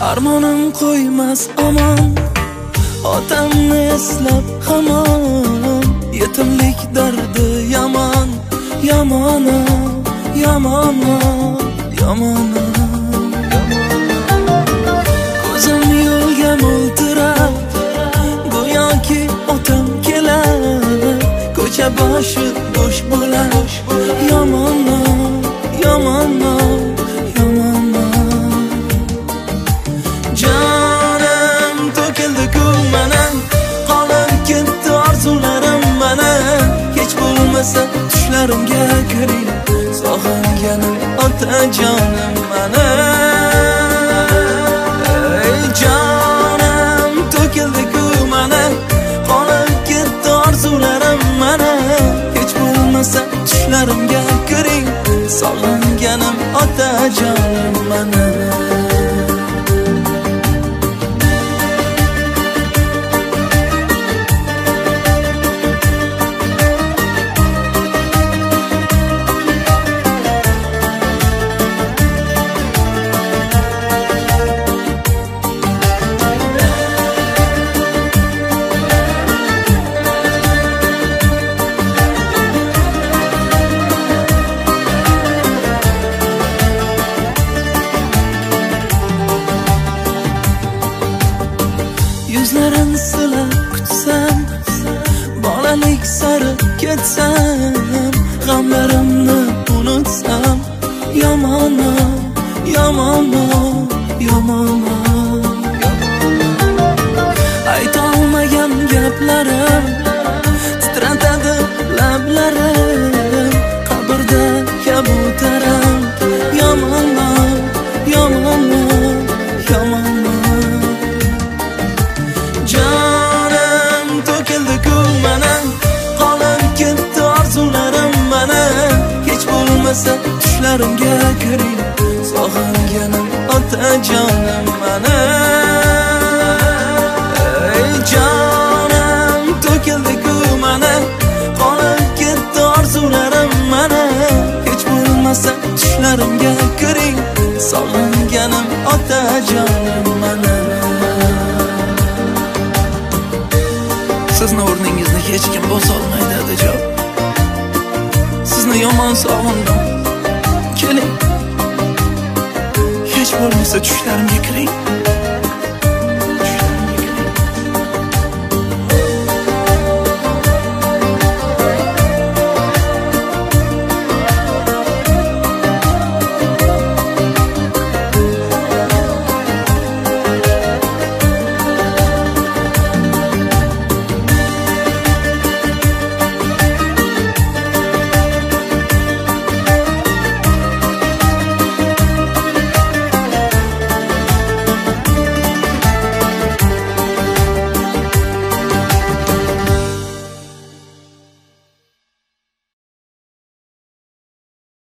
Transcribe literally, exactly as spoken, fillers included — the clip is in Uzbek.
armonim qo'ymas omon, otamni eslab hamon. Yetimlik dardi yomon, yomon, yomon, yomon. Ko'zim yo'lga mo'ltirab, go'yoki otam kelar. Ko'cha boshi bo'sh bo'lar, yomon, yomon, yomon. Jonim to'kildi-ku mana, qolib ketdi orzularim mana. Hech bo'lmasa tushlarimga kiring, sog'inganim otajonim mana. Ey jonim to'kildi-ku mana, qolib ketdi orzularim mana. Hech bo'lmasa tushlarimga kiring, sog'inganim otajonim mana. Yuzlarin silab kutsam, bolalik sari ketsam, g'amlarimni unutsam, yomon, yomon, yomon. Aytolmagan gaplarim titratadi lablarim, qabrda kabutarim, yomon, yomon, yomon. Jonim to'kildi-ku mana, qolib ketdi orzularim mana. Hech bo'lmasa tushlarimga kiring, sog'inganim otajonim mana. Ey jonim to'kildi-ku mana, qolib ketdi orzularim mana. Hech bo'lmasa tushlarimga kiring, sog'inganim otajonim mana. Sizni o'rningizni hech kim bosa olmaydi adajon. Sizni yomon sog'indim. Keling, hech bo'lmasa tushlarimga kiring.